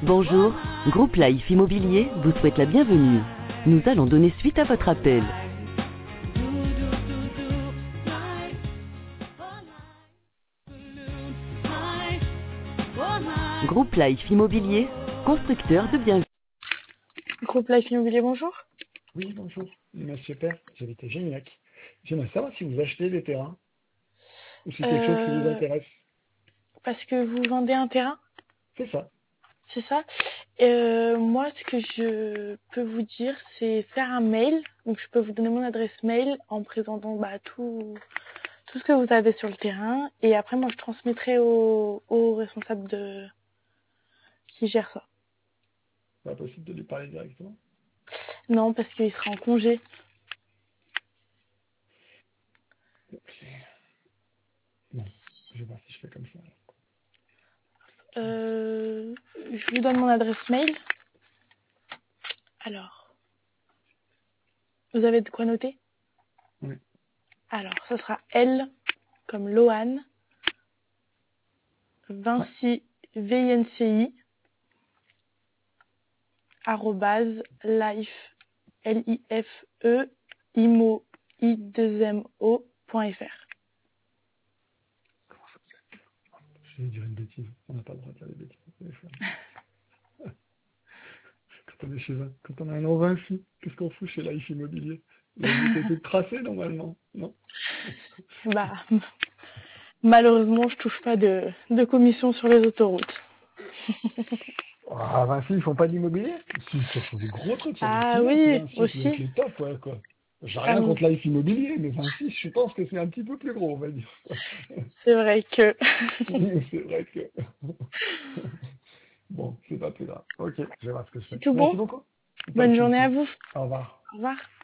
Bonjour, Groupe Life Immobilier vous souhaite la bienvenue. Nous allons donner suite à votre appel. Groupe Life Immobilier, constructeur de bienvenue. Groupe Life Immobilier, bonjour. Oui, bonjour. Monsieur Père, j'habite à Géniac. J'aimerais savoir si vous achetez des terrains ou si c'est quelque chose qui vous intéresse. Parce que vous vendez un terrain, C'est ça. c'est ça. Moi, ce que je peux vous dire, c'est faire un mail. Donc, je peux vous donner mon adresse mail en présentant tout ce que vous avez sur le terrain. Et après, moi, je transmettrai au responsable qui gère ça. C'est pas possible de lui parler directement. Non, parce qu'il sera en congé. Non, je vais voir si je fais comme ça. Je vous donne mon adresse mail. Alors, vous avez de quoi noter? Oui. Alors, ce sera L comme Lohan, Vinci, VNCI, arrobase, life, LIFE, IMO, I2MO.fr. Comment ça s'appelle? Je vais dire une bêtise. On n'a pas le droit de dire des bêtises au téléphone. Quand on a un nom Vinci, qu'est-ce qu'on fout chez Life Immobilier? La route était tracée normalement, non? Malheureusement, je touche pas de commission sur les autoroutes. Ah, Vinci, ils font pas d'immobilier? Si, ça fait des gros trucs, ça doit être Ah bien, oui, Vinci, ça doit être aussi. les top, ouais, quoi. J'ai Ah rien oui, contre Life Immobilier, mais Vinci, je pense que c'est un petit peu plus gros, on va dire. c'est vrai que... C'est vrai que... Bon, c'est pas plus grave. Ok, je vais voir ce que je C'est fais. tout Merci bon. beaucoup. Pas Bonne de journée à soucis. vous. Au revoir. Au revoir.